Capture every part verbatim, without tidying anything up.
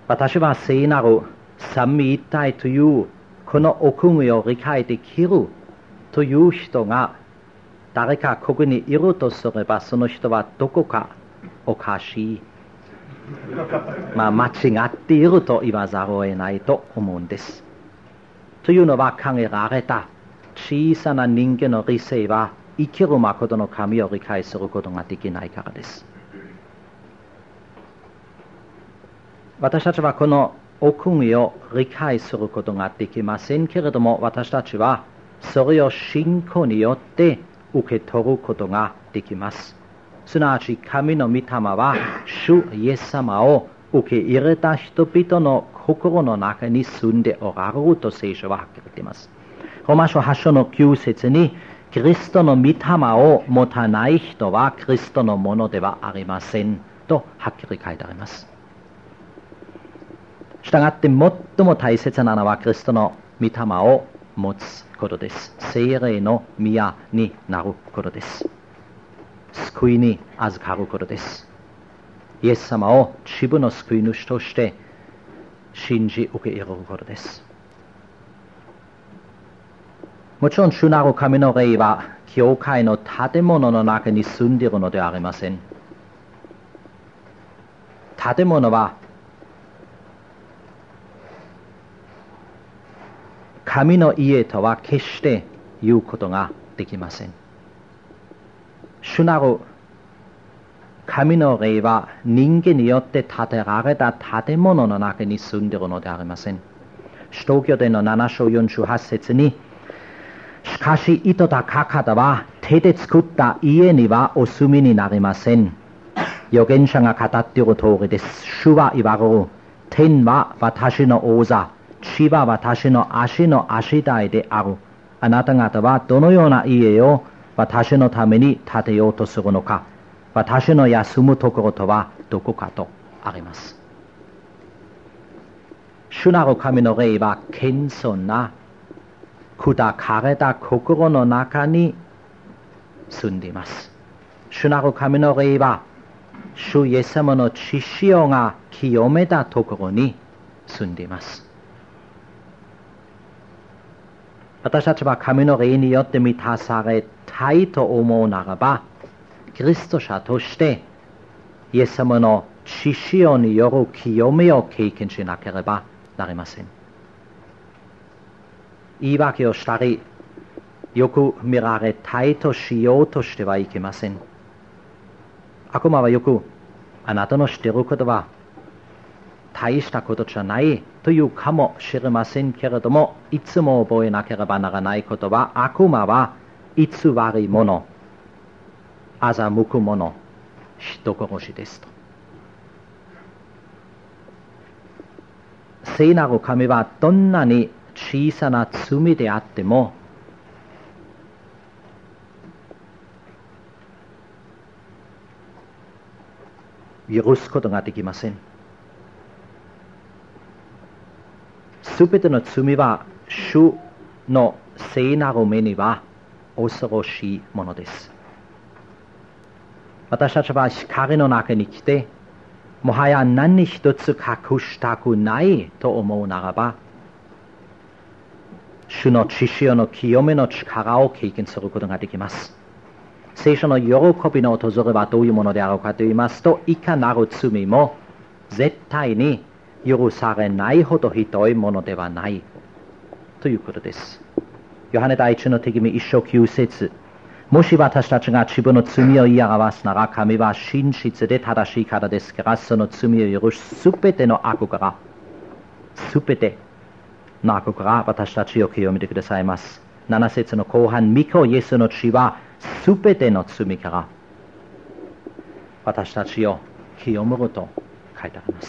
私は聖なる三位一体というこの奥義を理解できるという人が誰かここにいるとすれば、その人はどこかおかしい、まあ間違っていると言わざるを得ないと思うんです。というのは、限られた小さな人間の理性は生きる誠の神を理解することができないからです。私たちはこの奥義を理解することができませんけれども、私たちはそれを信仰によって受け取ることができます。すなわち神の御霊は主イエス様を受け入れた人々の心の中に住んでおられると聖書ははっきり言っています。ローマ書はち章のきゅう節に、キリストの御霊を持たない人はキリストのものではありませんとはっきり書いてあります。したがって最も大切なのはキリストの御霊を持つことです。聖霊の宮になることです。救いに預かることです。イエス様を自分の救い主として信じ受け入れることです。もちろん主なる神の霊は教会の建物の中に住んでいるのではありません。建物は神の家とは決して言うことができません。主なる神の霊は人間によって建てられた建物の中に住んでいるのではありません。使徒行伝のなな章よんじゅうはち節に、しかし糸とかかたは手で作った家にはお住みになりません。預言者が語っている通りです。主は言われる。天は私の王座、地は私の足の足台である。あなた方はどのような家を私のために建てようとするのか。私の休むところとはどこかとあります。主なる神の霊は謙遜な砕かれた心の中に住んでいます。主なる神の霊は主イエス様の血潮が清めたところに住んでいます。私たちは神の霊によって満たされたいと思うならば、キリスト者としてイエス様の血潮による清めを経験しなければなりません。言い訳をしたり、よく見られたいとしようとしてはいけません。悪魔はよく、あなたの知っていることは大したことじゃないというかもしれませんけれども、いつも覚えなければならないことは、悪魔は偽り者、欺く者、人殺しですと。聖なる神はどんなに小さな罪であっても許すことができません。すべての罪は主の聖なる目には恐ろしいものです。私たちは光の中に来て、もはや何一つ隠したくないと思うならば、主の血潮の清めの力を経験することができます。聖書の喜びの訪れはどういうものであろうかと言いますと、いかなる罪も絶対に許されないほどひどいものではないということです。ヨハネ第一の手紙一章九節、もし私たちが自分の罪を言い表すなら、神は真実で正しいからですから、その罪を許し、すべての悪から、すべての悪から私たちを清めてくださいます。なな節の後半、御子イエスの血はすべての罪から私たちを清めると書いてあります。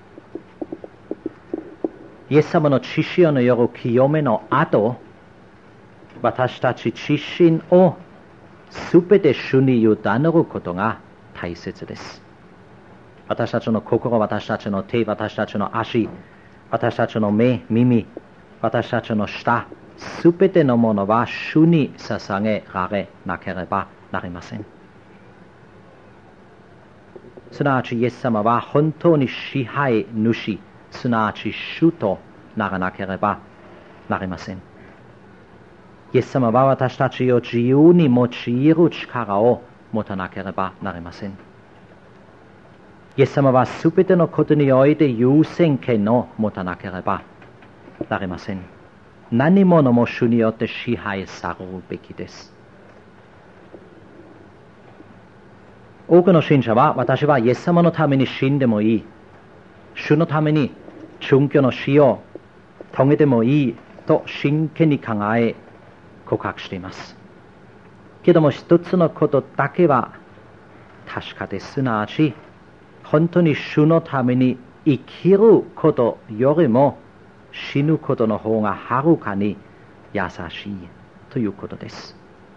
イエス様の血潮のよる清めの後、私たち自身をすべて主に委ねることが大切です。私たちの心、私たちの手、私たちの足、私たちの目、耳、私たちの舌、すべてのものは主に捧げられなければなりません。 すなわちイエス様は本当に支配主、すなわち主とならなければなりません。イエス様は私たちを自由に用いる力を持たなければなりません。イエス様はすべてのことにおいて優先権を持たなければなりません。何者も主によって支配されるべきです。多くの信者は、私はイエス様のために死んでもいい、主のために殉教の死を遂げてもいいと真剣に考え告白しています。けども一つのことだけは確かです。すなわち本当に主のために生きることよりも死ぬことの方がはるかに優しいということです。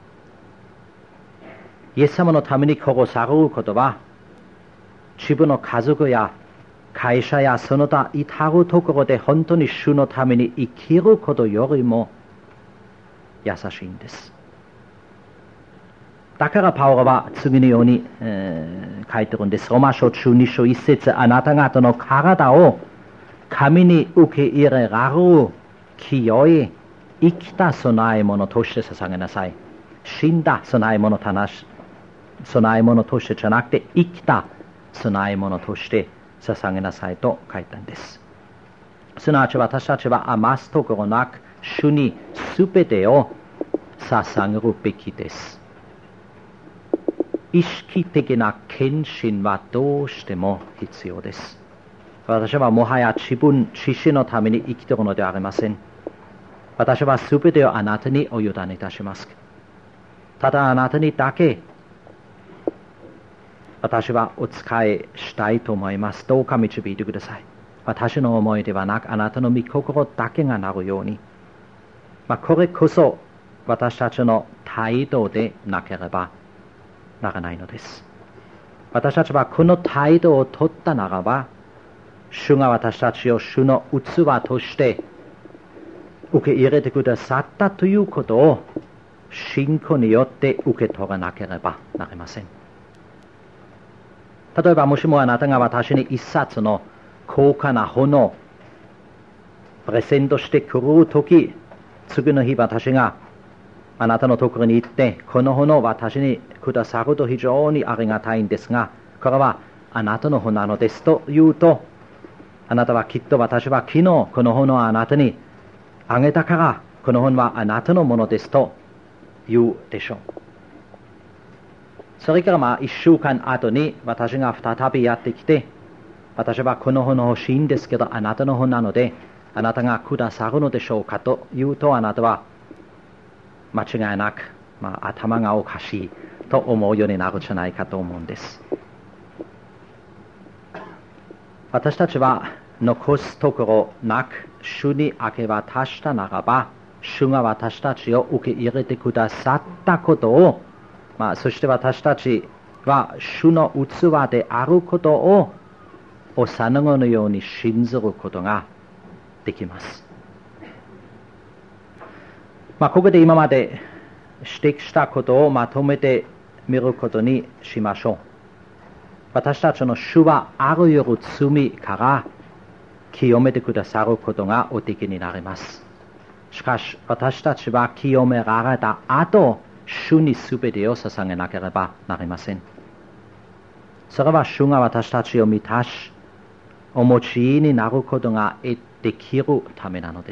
イエス様のために殺されることは、自分の家族や会社やその他至るところで本当に主のために生きることよりも優しいんです。だからパウロは次のように、えー、書いてるんです。ローマ書じゅうに章いち節、あなた方の体を神に受け入れられる清い生きた供え物として捧げなさい。死んだ供え物たなし供え物としてじゃなくて生きた供え物として捧げなさいと書いたんです。すなわち私たちは余すところなく主にすべてを捧げるべきです。意識的な献身はどうしても必要です。私はもはや自分自身のために生きているのではありません。私はすべてをあなたにお委ねいたします。ただあなたにだけ私はお仕えしたいと思います。どうか導いてください。私の思いではなくあなたの御心だけがなるように、まあ、これこそ私たちの態度でなければならないのです。私たちはこの態度を取ったならば、主が私たちを主の器として受け入れてくださったということを信仰によって受け取らなければなりません。例えばもしもあなたが私に一冊の高価な本をプレゼントしてくるとき、次の日私があなたのところに行ってこの本を私にくださると非常にありがたいんですが、これはあなたの本なのですと言うと、あなたはきっと私は昨日この本をあなたにあげたからこの本はあなたのものですと言うでしょう。それからまあ一週間後に私が再びやってきて、私はこの本欲しいんですけどあなたの本なのであなたがくださるのでしょうかと言うと、あなたは間違いなく、まあ、頭がおかしいと思うようになるんじゃないかと思うんです。私たちは残すところなく主に明け渡したならば、主が私たちを受け入れてくださったことを、まあ、そして私たちは主の器であることを幼子のように信ずることができます。まあ、ここで今まで指摘したことをまとめてみることにしましょう。私たちの主はあらゆる罪から清めてくださることがおできになります。しかし私たちは清められた後、主にすべてを捧げなければなりません。それは主が私たちを満たし、お持ちになることができるためなのです。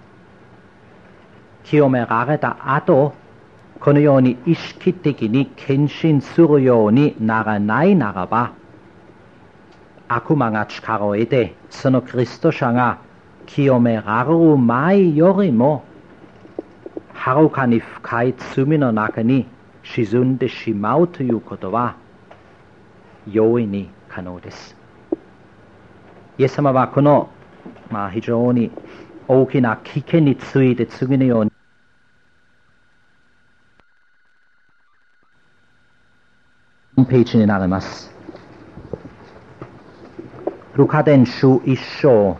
清められた後、このように意識的に献身するようにならないならば、悪魔が力を得て、そのキリスト者が清められる前よりも、はるかに深い罪の中に沈んでしまうということは、容易に可能です。イエス様はこの、まあ、非常に大きな危険について次のようにページになります。ルカ伝書一章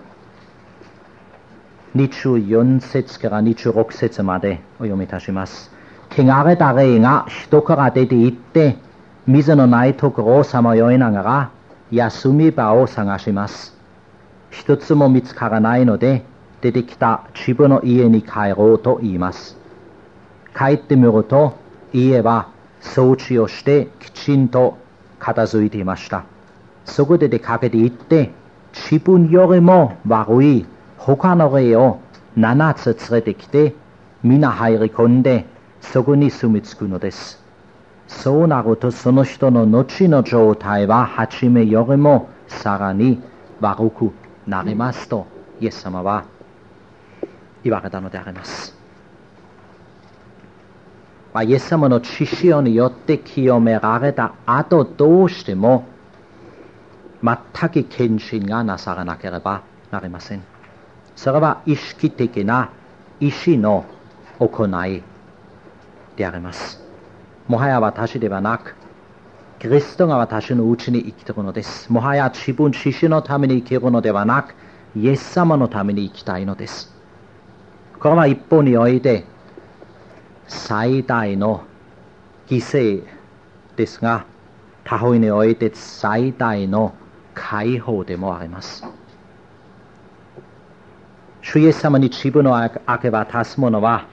にじゅうよん節からにじゅうろく節までお読みいたします。汚れた霊が人から出て行って水のないところをさまよいながら休み場を探します。一つも見つからないので、出てきた自分の家に帰ろうと言います。帰ってみると、家は掃除をしてきちんと片付いていました。そこで出かけて行って、自分よりも悪い他の霊をななつ連れてきて、皆入り込んで、そこに住み着くのです。そうなると、その人の後の状態は、初めよりもさらに悪くなりますと、イエス様は言われたのであります。まあ、イエス様の血潮によって清められた後、どうしても全く献身がなさらなければなりません。それは意識的な意志の行いであります。もはや私ではなく、キリストが私のうちに生きているのです。もはや自分自身のために生きるのではなく、イエス様のために生きたいのです。これは一方において最大の犠牲ですが、他方において最大の解放でもあります。主イエス様に自分を明け渡す者は、